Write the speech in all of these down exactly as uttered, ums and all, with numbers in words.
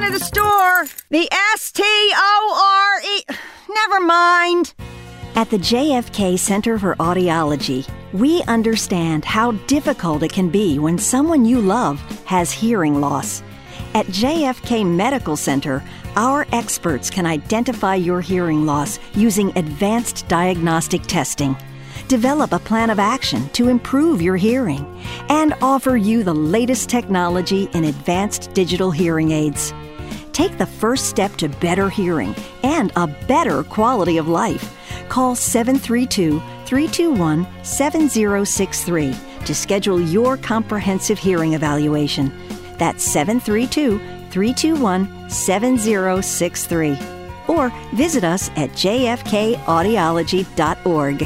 to the store. The S T O R E... Never mind. At the J F K Center for Audiology, we understand how difficult it can be when someone you love has hearing loss. At J F K Medical Center, our experts can identify your hearing loss using advanced diagnostic testing, develop a plan of action to improve your hearing, and offer you the latest technology in advanced digital hearing aids. Take the first step to better hearing and a better quality of life. Call seven three two, three two one, seven zero six three to schedule your comprehensive hearing evaluation. That's seven three two, three two one, seven zero six three. Or visit us at j f k audiology dot org.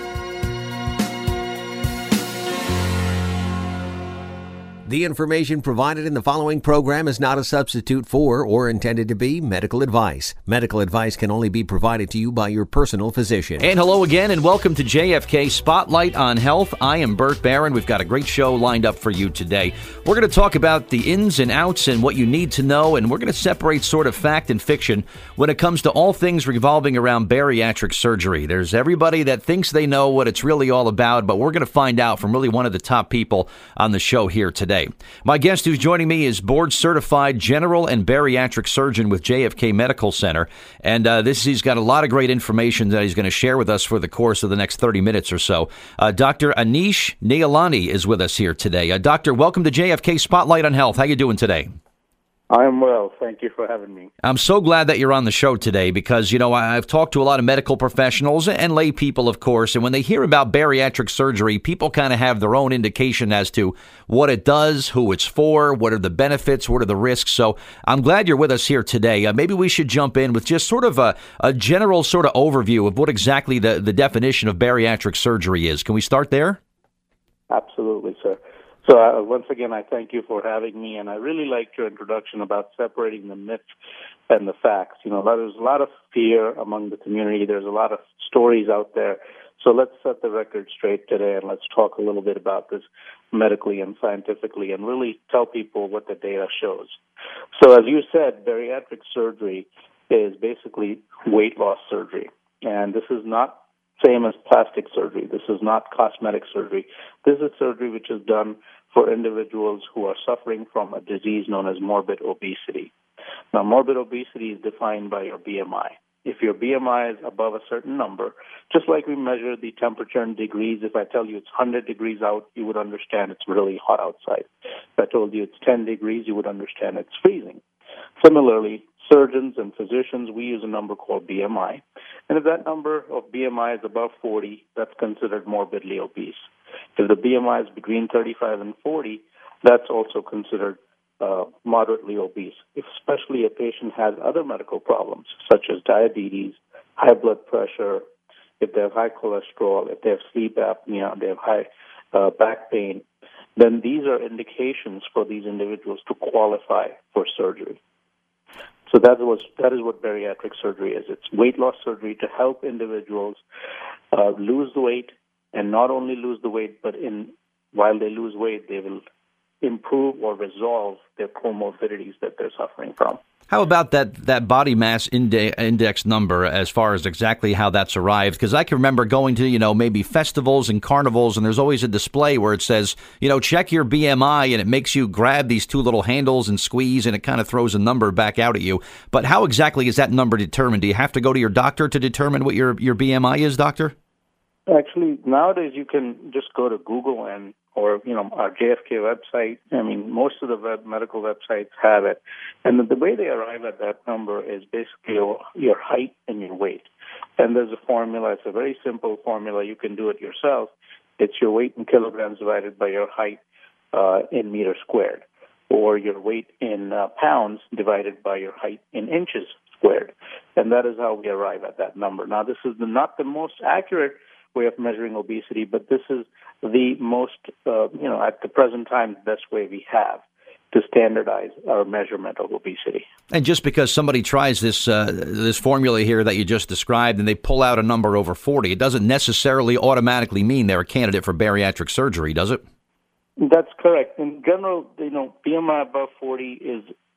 The information provided in the following program is not a substitute for or intended to be medical advice. Medical advice can only be provided to you by your personal physician. And hello again, and welcome to J F K Spotlight on Health. I am Burt Barron. We've got a great show lined up for you today. We're going to talk about the ins and outs and what you need to know, and we're going to separate sort of fact and fiction when it comes to all things revolving around bariatric surgery. There's everybody that thinks they know what it's really all about, but we're going to find out from really one of the top people on the show here today. My guest who's joining me is board-certified general and bariatric surgeon with J F K Medical Center, and uh, this he's got a lot of great information that he's going to share with us for the course of the next thirty minutes or so. Uh, Doctor Anish Neelani is with us here today. Uh, Doctor, welcome to J F K Spotlight on Health. How you doing today? I'm well. Thank you for having me. I'm so glad that you're on the show today because, you know, I've talked to a lot of medical professionals and lay people, of course, and when they hear about bariatric surgery, people kind of have their own indication as to what it does, who it's for, what are the benefits, what are the risks. So I'm glad you're with us here today. Uh, maybe we should jump in with just sort of a, a general sort of overview of what exactly the, the definition of bariatric surgery is. Can we start there? Absolutely, sir. So uh, once again, I thank you for having me, and I really liked your introduction about separating the myth and the facts. You know, there's a lot of fear among the community. There's a lot of stories out there. So let's set the record straight today, and let's talk a little bit about this medically and scientifically and really tell people what the data shows. So as you said, bariatric surgery is basically weight loss surgery, and this is not same as plastic surgery. This is not cosmetic surgery. This is surgery which is done for individuals who are suffering from a disease known as morbid obesity. Now, morbid obesity is defined by your B M I. If your B M I is above a certain number, just like we measure the temperature in degrees, if I tell you it's one hundred degrees out, you would understand it's really hot outside. If I told you it's ten degrees, you would understand it's freezing. Similarly, surgeons and physicians, we use a number called B M I. And if that number of B M I is above forty, that's considered morbidly obese. If the B M I is between thirty-five and forty, that's also considered uh, moderately obese, if especially a patient has other medical problems, such as diabetes, high blood pressure, if they have high cholesterol, if they have sleep apnea, they have high uh, back pain, then these are indications for these individuals to qualify for surgery. So that was that is what bariatric surgery is. It's weight loss surgery to help individuals uh, lose the weight, and not only lose the weight, but in while they lose weight, they will improve or resolve their comorbidities that they're suffering from. How about that, that body mass inde- index number as far as exactly how that's arrived? Because I can remember going to, you know, maybe festivals and carnivals, and there's always a display where it says, you know, check your B M I, and it makes you grab these two little handles and squeeze, and it kind of throws a number back out at you. But how exactly is that number determined? Do you have to go to your doctor to determine what your, your B M I is, doctor? Actually, nowadays you can just go to Google and or, you know, our J F K website. I mean, most of the web medical websites have it. And the, the way they arrive at that number is basically your, your height and your weight. And there's a formula. It's a very simple formula. You can do it yourself. It's your weight in kilograms divided by your height uh, in meters squared, or your weight in uh, pounds divided by your height in inches squared. And that is how we arrive at that number. Now, this is the, not the most accurate way of measuring obesity, but this is the most, uh, you know, at the present time, the best way we have to standardize our measurement of obesity. And just because somebody tries this uh, this formula here that you just described and they pull out a number over forty, it doesn't necessarily automatically mean they're a candidate for bariatric surgery, does it? That's correct. In general, you know, B M I above forty is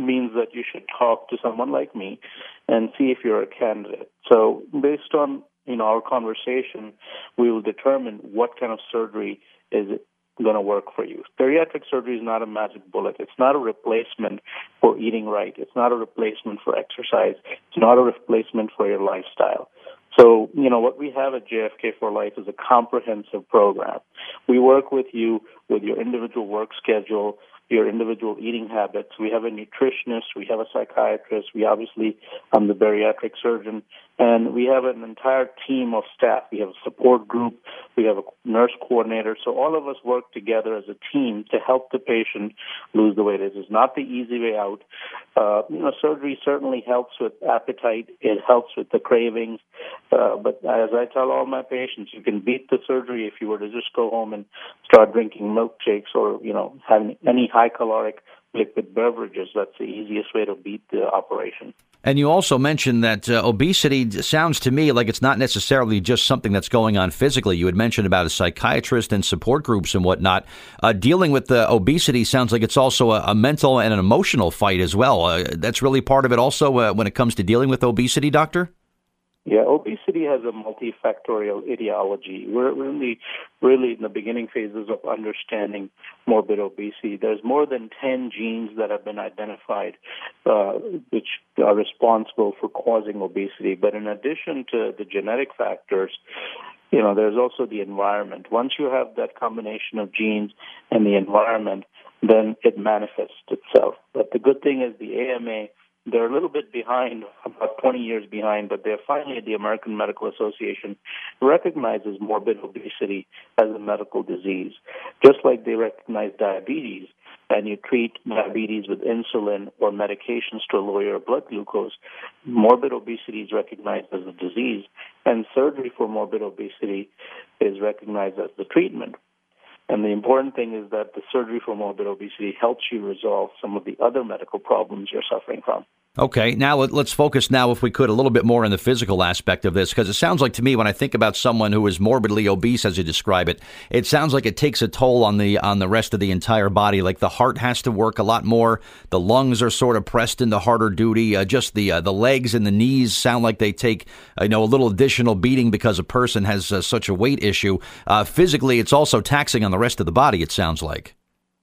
means that you should talk to someone like me and see if you're a candidate. So based on, you know, our conversation, we will determine what kind of surgery is going to work for you. Bariatric surgery is not a magic bullet. It's not a replacement for eating right. It's not a replacement for exercise. It's not a replacement for your lifestyle. So, you know, what we have at J F K for Life is a comprehensive program. We work with you with your individual work schedule, your individual eating habits. We have a nutritionist. We have a psychiatrist. We obviously, I'm the bariatric surgeon. And we have an entire team of staff. We have a support group. We have a nurse coordinator. So all of us work together as a team to help the patient lose the weight. It is not the easy way out. Uh, you know, surgery certainly helps with appetite. It helps with the cravings. Uh, but as I tell all my patients, you can beat the surgery if you were to just go home and start drinking milkshakes or, you know, having any high caloric liquid beverages. That's the easiest way to beat the operation. And you also mentioned that uh, obesity sounds to me like it's not necessarily just something that's going on physically. You had mentioned about a psychiatrist and support groups and whatnot. Uh, dealing with the obesity sounds like it's also a, a mental and an emotional fight as well. Uh, that's really part of it also uh, when it comes to dealing with obesity, Doctor? Yeah, obesity has a multifactorial etiology. We're really, really in the beginning phases of understanding morbid obesity. There's more than ten genes that have been identified uh, which are responsible for causing obesity. But in addition to the genetic factors, you know, there's also the environment. Once you have that combination of genes and the environment, then it manifests itself. But the good thing is the A M A, they're a little bit behind, about twenty years behind, but they're finally, the American Medical Association recognizes morbid obesity as a medical disease, just like they recognize diabetes, and you treat diabetes with insulin or medications to lower your blood glucose. Morbid obesity is recognized as a disease, and surgery for morbid obesity is recognized as the treatment. And the important thing is that the surgery for morbid obesity helps you resolve some of the other medical problems you're suffering from. Okay, now let's focus now, if we could, a little bit more on the physical aspect of this, because it sounds like to me when I think about someone who is morbidly obese, as you describe it, it sounds like it takes a toll on the on the rest of the entire body. Like the heart has to work a lot more, the lungs are sort of pressed into harder duty, uh, just the uh, the legs and the knees sound like they take uh, you know a little additional beating because a person has uh, such a weight issue. Uh, physically, it's also taxing on the rest of the body, it sounds like.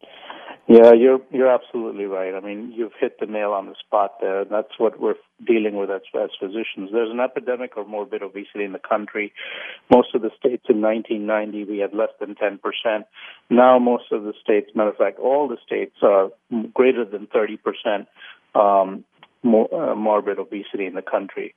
Yeah, you're you're absolutely right. I mean, you've hit the nail on the spot there. That's what we're dealing with as, as physicians. There's an epidemic of morbid obesity in the country. Most of the states in nineteen ninety, we had less than ten percent. Now most of the states, matter of fact, all the states are greater than thirty percent um, more, uh, morbid obesity in the country.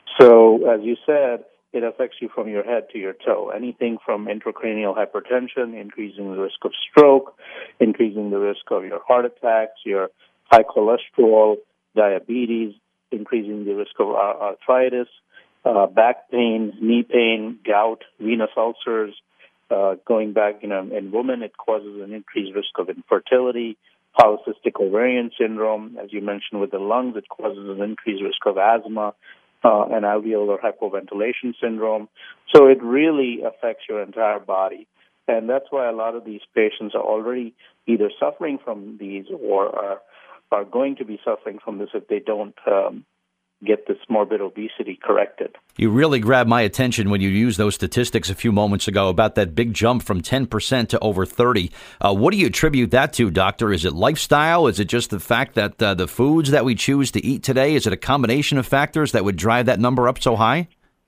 So, as you said, it affects you from your head to your toe. Anything from intracranial hypertension, increasing the risk of stroke, increasing the risk of your heart attacks, your high cholesterol, diabetes, increasing the risk of arthritis, uh, back pain, knee pain, gout, venous ulcers. Uh, going back, you know, in women, it causes an increased risk of infertility, polycystic ovarian syndrome. As you mentioned with the lungs, it causes an increased risk of asthma, Uh, and alveolar hypoventilation syndrome. So it really affects your entire body. And that's why a lot of these patients are already either suffering from these or are, are going to be suffering from this if they don't um, get this morbid obesity corrected. You really grabbed my attention when you used those statistics a few moments ago about that big jump from ten percent to over thirty. Uh, what do you attribute that to, Doctor? Is it lifestyle? Is it just the fact that uh, the foods that we choose to eat today? Is it a combination of factors that would drive that number up so high?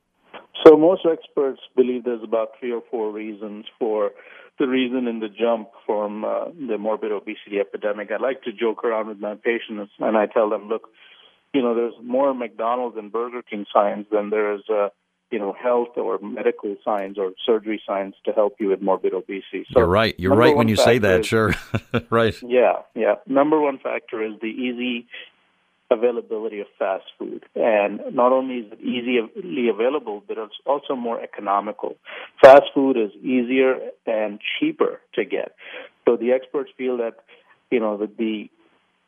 So most experts believe there's about three or four reasons for the reason in the jump from uh, the morbid obesity epidemic. I like to joke around with my patients, and I tell them, look, you know, there's more McDonald's and Burger King signs than there is, uh, you know, health or medical signs or surgery signs to help you with morbid obesity. So You're right. You're right when you say that, is, sure. Right. Yeah, yeah. Number one factor is the easy availability of fast food. And not only is it easily available, but it's also more economical. Fast food is easier and cheaper to get. So the experts feel that, you know, that the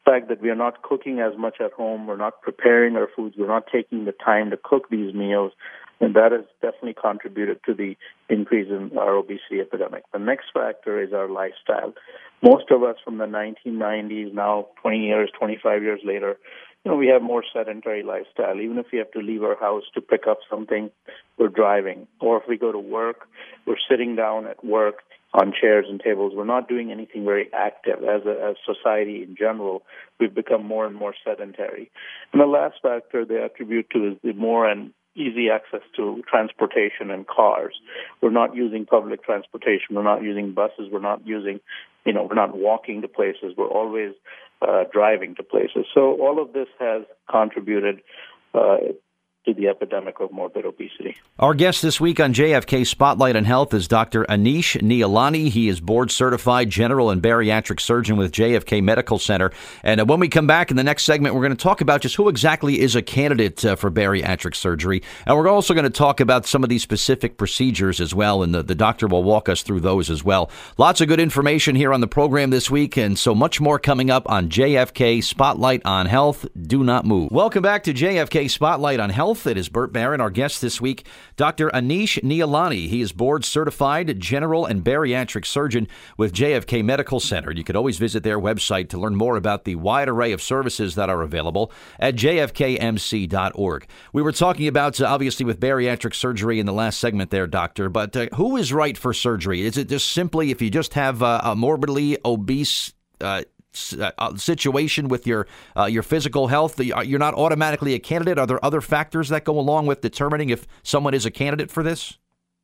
fact that we are not cooking as much at home, we're not preparing our foods, we're not taking the time to cook these meals, and that has definitely contributed to the increase in our obesity epidemic. The next factor is our lifestyle. Most of us from the nineteen nineties, now twenty years, twenty-five years later, you know, we have more sedentary lifestyle. Even if we have to leave our house to pick up something, we're driving. Or if we go to work, we're sitting down at work on chairs and tables. We're not doing anything very active. As a as society in general, we've become more and more sedentary. And the last factor they attribute to is the more and easy access to transportation and cars. We're not using public transportation. We're not using buses. We're not using, you know, we're not walking to places. We're always uh, driving to places. So all of this has contributed uh, to the epidemic of morbid obesity. Our guest this week on J F K Spotlight on Health is Doctor Anish Nialani. He is board-certified general and bariatric surgeon with J F K Medical Center. And uh, when we come back in the next segment, we're going to talk about just who exactly is a candidate uh, for bariatric surgery. And we're also going to talk about some of these specific procedures as well, and the, the doctor will walk us through those as well. Lots of good information here on the program this week, and so much more coming up on J F K Spotlight on Health. Do not move. Welcome back to J F K Spotlight on Health. It is Burt Barron, our guest this week, Doctor Anish Nialani. He is board-certified general and bariatric surgeon with J F K Medical Center. You could always visit their website to learn more about the wide array of services that are available at j f k m c dot org. We were talking about, uh, obviously, with bariatric surgery in the last segment there, Doctor, but uh, who is right for surgery? Is it just simply if you just have uh, a morbidly obese uh Uh, situation with your uh, your physical health, you're not automatically a candidate? Are there other factors that go along with determining if someone is a candidate for this?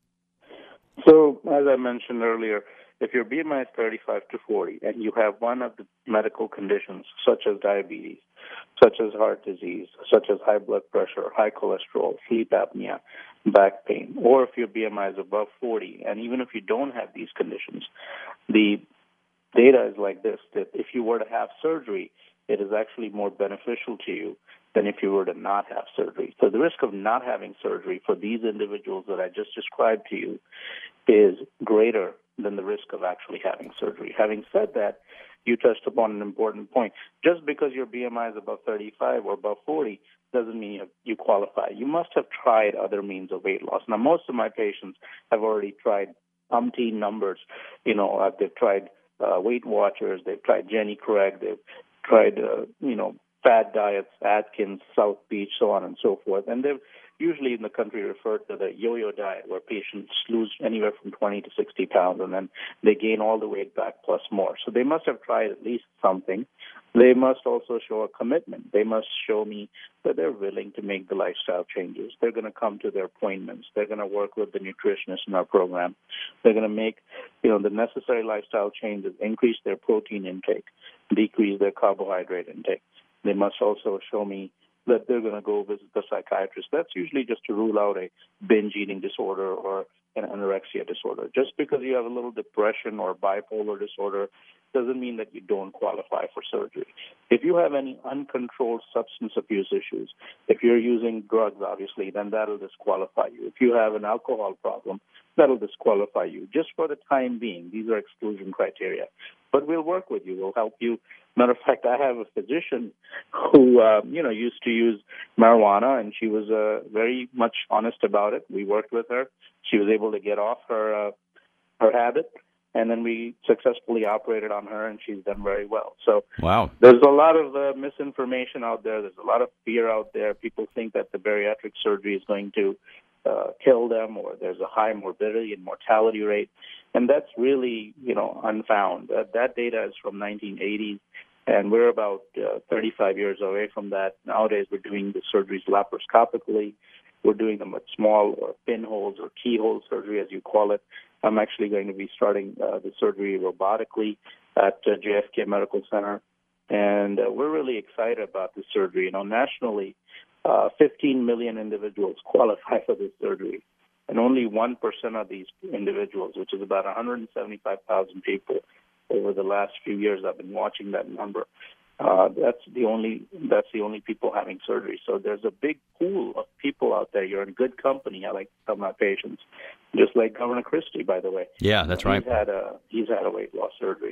So, as I mentioned earlier, if your B M I is thirty-five to forty and you have one of the medical conditions such as diabetes, such as heart disease, such as high blood pressure, high cholesterol, sleep apnea, back pain, or if your B M I is above forty, and even if you don't have these conditions, the data is like this, that if you were to have surgery, it is actually more beneficial to you than if you were to not have surgery. So the risk of not having surgery for these individuals that I just described to you is greater than the risk of actually having surgery. Having said that, you touched upon an important point. Just because your B M I is above thirty-five or above forty doesn't mean you, you qualify. You must have tried other means of weight loss. Now, most of my patients have already tried umpteen numbers. You know, uh, they've tried Uh, Weight Watchers, they've tried Jenny Craig, they've tried, uh, you know, fad diets, Atkins, South Beach, so on and so forth. And they've usually in the country referred to the yo-yo diet, where patients lose anywhere from twenty to sixty pounds, and then they gain all the weight back plus more. So they must have tried at least something. They must also show a commitment. They must show me that they're willing to make the lifestyle changes. They're going to come to their appointments. They're going to work with the nutritionist in our program. They're going to make, you know, the necessary lifestyle changes, increase their protein intake, decrease their carbohydrate intake. They must also show me that they're going to go visit the psychiatrist. That's usually just to rule out a binge eating disorder or an anorexia disorder. Just because you have a little depression or bipolar disorder doesn't mean that you don't qualify for surgery. If you have any uncontrolled substance abuse issues, if you're using drugs, obviously, then that'll disqualify you. If you have an alcohol problem, that'll disqualify you. Just for the time being, these are exclusion criteria. But we'll work with you. We'll help you. Matter of fact, I have a physician who, uh, you know, used to use marijuana, and she was uh, very much honest about it. We worked with her. She was able to get off her uh, her habit, and then we successfully operated on her, and she's done very well. So wow. There's a lot of uh, misinformation out there. There's a lot of fear out there. People think that the bariatric surgery is going to uh, kill them, or there's a high morbidity and mortality rate, and that's really, you know, unfound. Uh, that data is from nineteen eighties. And we're about uh, thirty-five years away from that. Nowadays, we're doing the surgeries laparoscopically. We're doing them with small or pinholes or keyhole surgery, as you call it. I'm actually going to be starting uh, the surgery robotically at uh, J F K Medical Center. And uh, we're really excited about this surgery. You know, nationally, uh, fifteen million individuals qualify for this surgery. And only one percent of these individuals, which is about one hundred seventy-five thousand people, over the last few years, I've been watching that number. Uh, that's the only that's the only people having surgery. So there's a big pool of people out there. You're in good company. I like to tell my patients, just like Governor Christie, by the way. Yeah, that's right. He's had a he's had a weight loss surgery.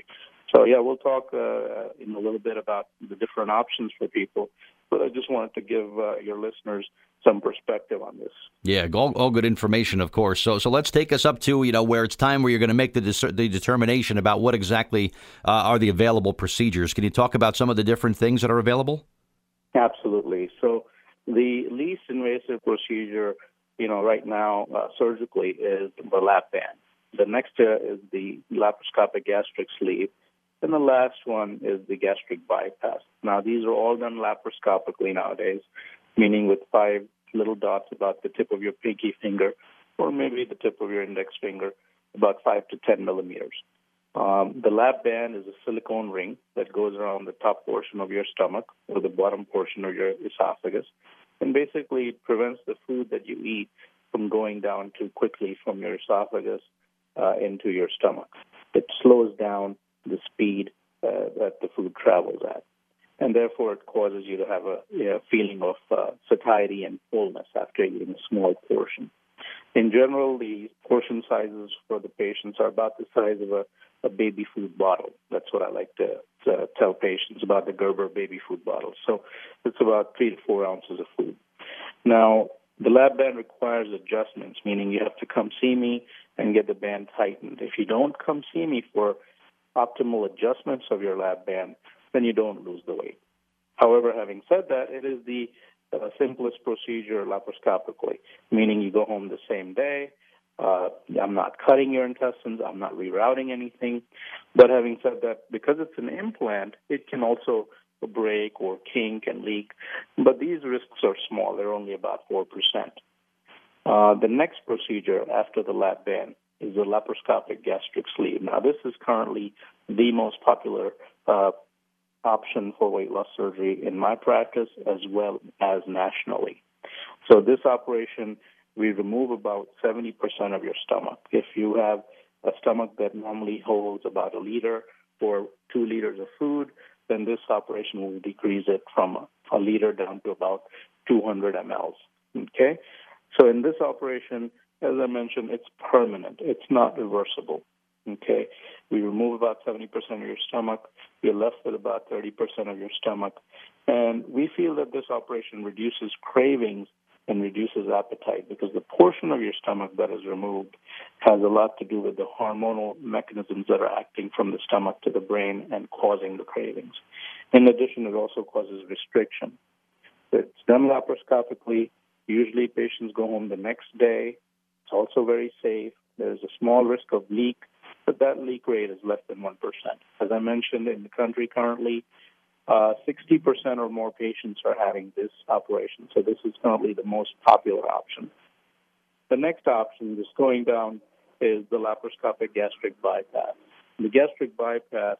So, yeah, we'll talk uh, in a little bit about the different options for people, but I just wanted to give uh, your listeners some perspective on this. Yeah, all, all good information, of course. So so let's take us up to, you know, where it's time where you're going to make the dis- the determination about what exactly uh, are the available procedures. Can you talk about some of the different things that are available? Absolutely. So the least invasive procedure, you know, right now uh, surgically is the lap band. The next uh, is the laparoscopic gastric sleeve. And the last one is the gastric bypass. Now, these are all done laparoscopically nowadays, meaning with five little dots about the tip of your pinky finger or maybe the tip of your index finger, about five to ten millimeters. Um, the lap band is a silicone ring that goes around the top portion of your stomach or the bottom portion of your esophagus. And basically, it prevents the food that you eat from going down too quickly from your esophagus uh, into your stomach. It slows down the speed uh, that the food travels at. And therefore, it causes you to have a, a feeling of uh, satiety and fullness after eating a small portion. In general, the portion sizes for the patients are about the size of a, a baby food bottle. That's what I like to, to tell patients about the Gerber baby food bottle. So it's about three to four ounces of food. Now, the lap band requires adjustments, meaning you have to come see me and get the band tightened. If you don't come see me for optimal adjustments of your lap band, then you don't lose the weight. However, having said that, it is the uh, simplest procedure laparoscopically, meaning you go home the same day. Uh, I'm not cutting your intestines. I'm not rerouting anything. But having said that, because it's an implant, it can also break or kink and leak. But these risks are small. They're only about four percent. Uh, the next procedure after the lap band is the laparoscopic gastric sleeve. Now, this is currently the most popular uh, option for weight loss surgery in my practice as well as nationally. So this operation, we remove about seventy percent of your stomach. If you have a stomach that normally holds about a liter or two liters of food, then this operation will decrease it from a liter down to about two hundred milliliters. Okay? So in this operation, as I mentioned, it's permanent. It's not reversible. Okay? We remove about seventy percent of your stomach. You're left with about thirty percent of your stomach. And we feel that this operation reduces cravings and reduces appetite because the portion of your stomach that is removed has a lot to do with the hormonal mechanisms that are acting from the stomach to the brain and causing the cravings. In addition, it also causes restriction. It's done laparoscopically. Usually patients go home the next day. It's also very safe. There's a small risk of leak, but that leak rate is less than one percent. As I mentioned, in the country currently, uh, sixty percent or more patients are having this operation. So this is currently the most popular option. The next option, just going down, is the laparoscopic gastric bypass. The gastric bypass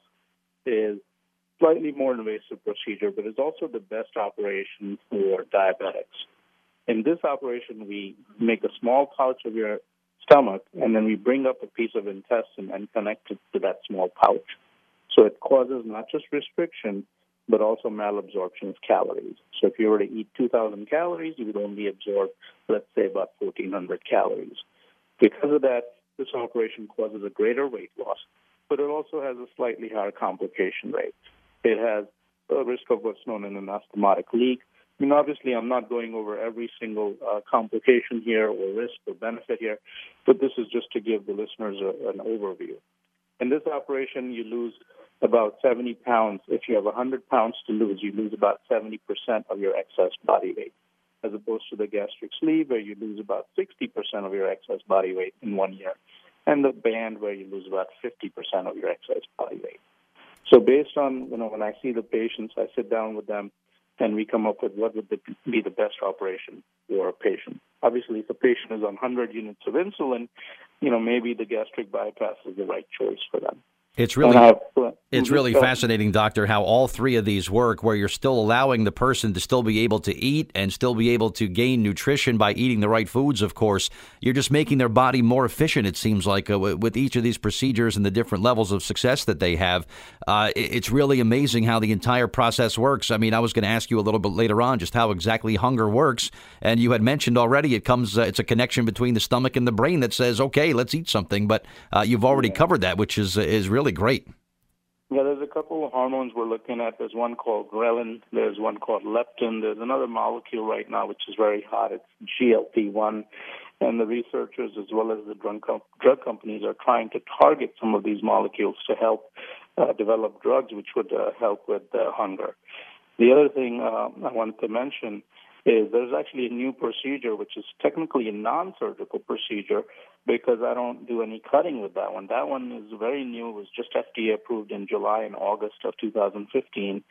is slightly more invasive procedure, but it's also the best operation for diabetics. In this operation, we make a small pouch of your stomach, and then we bring up a piece of intestine and connect it to that small pouch. So it causes not just restriction, but also malabsorption of calories. So if you were to eat two thousand calories, you would only absorb, let's say, about fourteen hundred calories. Because of that, this operation causes a greater weight loss, but it also has a slightly higher complication rate. It has a risk of what's known as an anastomotic leak. I mean, obviously, I'm not going over every single uh, complication here or risk or benefit here, but this is just to give the listeners a, an overview. In this operation, you lose about seventy pounds. If you have one hundred pounds to lose, you lose about seventy percent of your excess body weight, as opposed to the gastric sleeve, where you lose about sixty percent of your excess body weight in one year, and the band, where you lose about fifty percent of your excess body weight. So based on, you know, when I see the patients, I sit down with them, and we come up with what would be the best operation for a patient. Obviously, if a patient is on one hundred units of insulin, you know, maybe the gastric bypass is the right choice for them. It's really have, it's really fascinating, Doctor, how all three of these work, where you're still allowing the person to still be able to eat and still be able to gain nutrition by eating the right foods, of course. You're just making their body more efficient, it seems like, uh, with each of these procedures and the different levels of success that they have. Uh, it's really amazing how the entire process works. I mean, I was going to ask you a little bit later on just how exactly hunger works, and you had mentioned already it comes. Uh, it's a connection between the stomach and the brain that says, okay, let's eat something, but uh, you've already yeah. covered that, which is, is really Really great. Yeah, there's a couple of hormones we're looking at. There's one called ghrelin. There's one called leptin. There's another molecule right now which is very hot. It's G L P one. And the researchers as well as the drug, com- drug companies are trying to target some of these molecules to help uh, develop drugs which would uh, help with uh, hunger. The other thing uh, I wanted to mention is there's actually a new procedure which is technically a non-surgical procedure because I don't do any cutting with that one. That one is very new. It was just F D A approved in July and August of two thousand fifteen.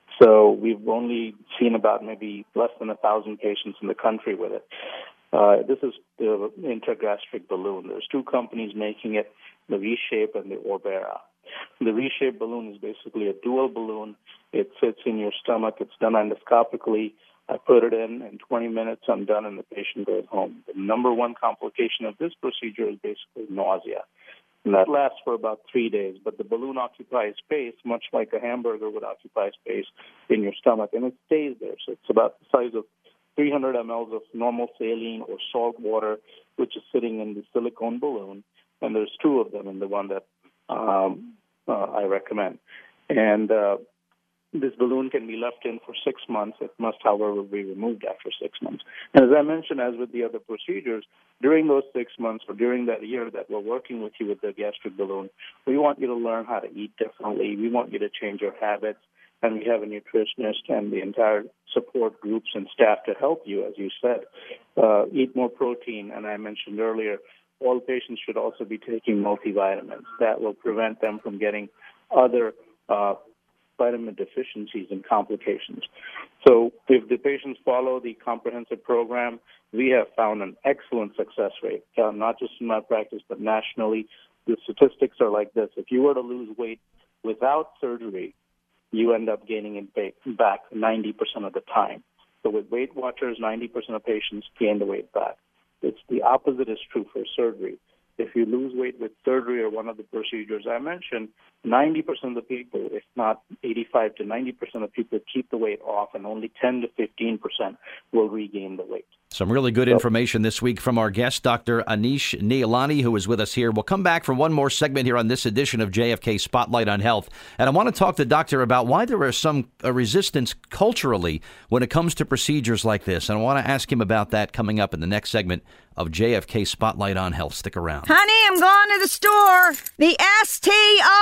So we've only seen about maybe less than a thousand patients in the country with it. Uh, this is the intragastric balloon. There's two companies making it, the V-Shape and the Orbera. The V-Shape balloon is basically a dual balloon. It fits in your stomach. It's done endoscopically. I put it in. In twenty minutes, I'm done, and the patient goes home. The number one complication of this procedure is basically nausea. And that lasts for about three days. But the balloon occupies space, much like a hamburger would occupy space in your stomach, and it stays there. So it's about the size of three hundred milliliters of normal saline or salt water, which is sitting in the silicone balloon. And there's two of them in the one that um, uh, I recommend. And uh, this balloon can be left in for six months. It must, however, be removed after six months. And as I mentioned, as with the other procedures, during those six months or during that year that we're working with you with the gastric balloon, we want you to learn how to eat differently. We want you to change your habits. And we have a nutritionist and the entire support groups and staff to help you, as you said. Uh, eat more protein, and I mentioned earlier, all patients should also be taking multivitamins. That will prevent them from getting other uh, vitamin deficiencies and complications. So if the patients follow the comprehensive program, we have found an excellent success rate, uh, not just in my practice, but nationally. The statistics are like this. If you were to lose weight without surgery, you end up gaining it back ninety percent of the time. So with Weight Watchers, ninety percent of patients gain the weight back. It's the opposite is true for surgery. If you lose weight with surgery or one of the procedures I mentioned, ninety percent of the people, if not eighty-five to ninety percent of people, keep the weight off, and only ten to fifteen percent will regain the weight. Some really good information this week from our guest, Doctor Anish Nielani, who is with us here. We'll come back for one more segment here on this edition of J F K Spotlight on Health. And I want to talk to the doctor about why there is some uh, resistance culturally when it comes to procedures like this. And I want to ask him about that coming up in the next segment of J F K Spotlight on Health. Stick around. Honey, I'm going to the store. The S T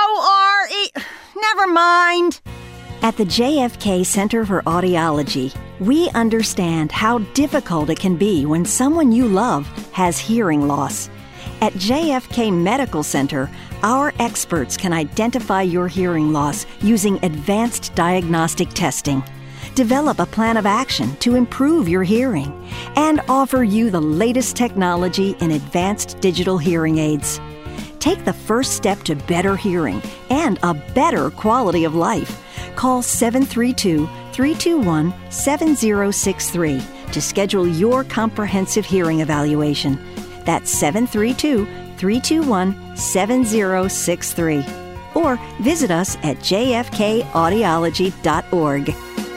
O R E. Never mind. At the J F K Center for Audiology, we understand how difficult it can be when someone you love has hearing loss. At J F K Medical Center, our experts can identify your hearing loss using advanced diagnostic testing, develop a plan of action to improve your hearing, and offer you the latest technology in advanced digital hearing aids. Take the first step to better hearing and a better quality of life. Call seven three two, three two one, seven zero six three to schedule your comprehensive hearing evaluation. That's seven three two, three two one, seven zero six three. Or visit us at j f k audiology dot org.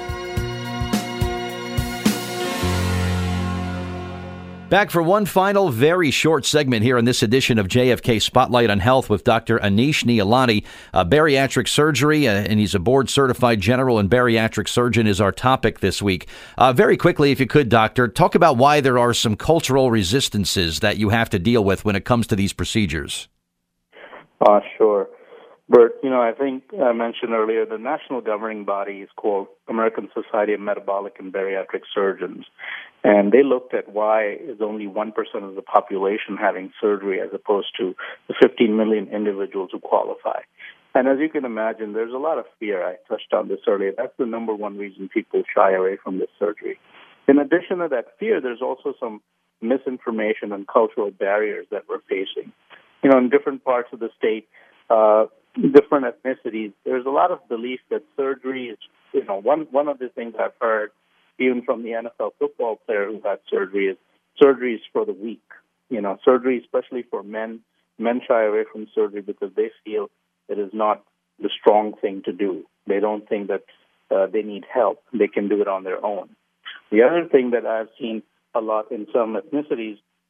Back for one final, very short segment here in this edition of J F K Spotlight on Health with Doctor Anish Nielani, uh, bariatric surgery, uh, and he's a board-certified general and bariatric surgeon is our topic this week. Uh, very quickly, if you could, Doctor, talk about why there are some cultural resistances that you have to deal with when it comes to these procedures. Uh, sure. Bert, you know, I think I mentioned earlier the national governing body is called American Society of Metabolic and Bariatric Surgeons. And they looked at why is only one percent of the population having surgery as opposed to the fifteen million individuals who qualify. And as you can imagine, there's a lot of fear. I touched on this earlier. That's the number one reason people shy away from this surgery. In addition to that fear, there's also some misinformation and cultural barriers that we're facing. You know, in different parts of the state, uh, different ethnicities, there's a lot of belief that surgery is, you know, one, one of the things I've heard even from the N F L football player who had surgery is surgery is for the weak. You know, surgery, especially for men, men shy away from surgery because they feel it is not the strong thing to do. They don't think that uh, they need help. They can do it on their own. The other thing that I've seen a lot in some ethnicities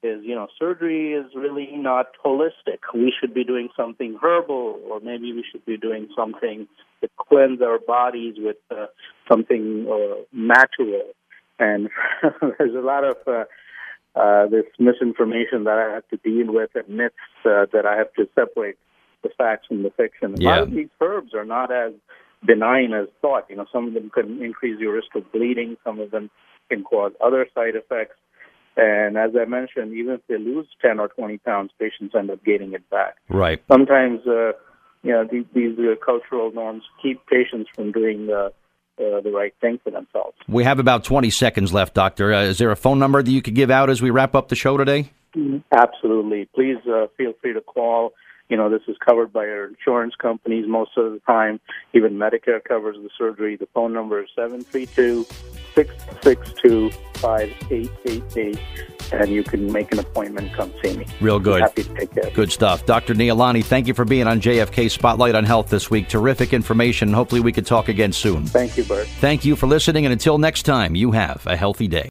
is, you know, surgery is really not holistic. We should be doing something herbal, or maybe we should be doing something to cleanse our bodies with uh, something uh, natural. And there's a lot of uh, uh, this misinformation that I have to deal with, and myths uh, that I have to separate the facts from the fiction. A yeah. lot of these herbs are not as benign as thought. You know, some of them can increase your risk of bleeding. Some of them can cause other side effects. And as I mentioned, even if they lose ten or twenty pounds, patients end up gaining it back. Right. Sometimes, uh, you know, these, these uh, cultural norms keep patients from doing uh, uh, the right thing for themselves. We have about twenty seconds left, Doctor. Uh, is there a phone number that you could give out as we wrap up the show today? Mm-hmm. Absolutely. Please uh, feel free to call. You know, this is covered by our insurance companies most of the time. Even Medicare covers the surgery. The phone number is seven three two, six six two, five eight eight eight, and you can make an appointment, come see me. Real good. Happy to take care. Good stuff. Doctor Nialani, thank you for being on J F K Spotlight on Health this week. Terrific information. Hopefully we could talk again soon. Thank you, Bert. Thank you for listening, and until next time, you have a healthy day.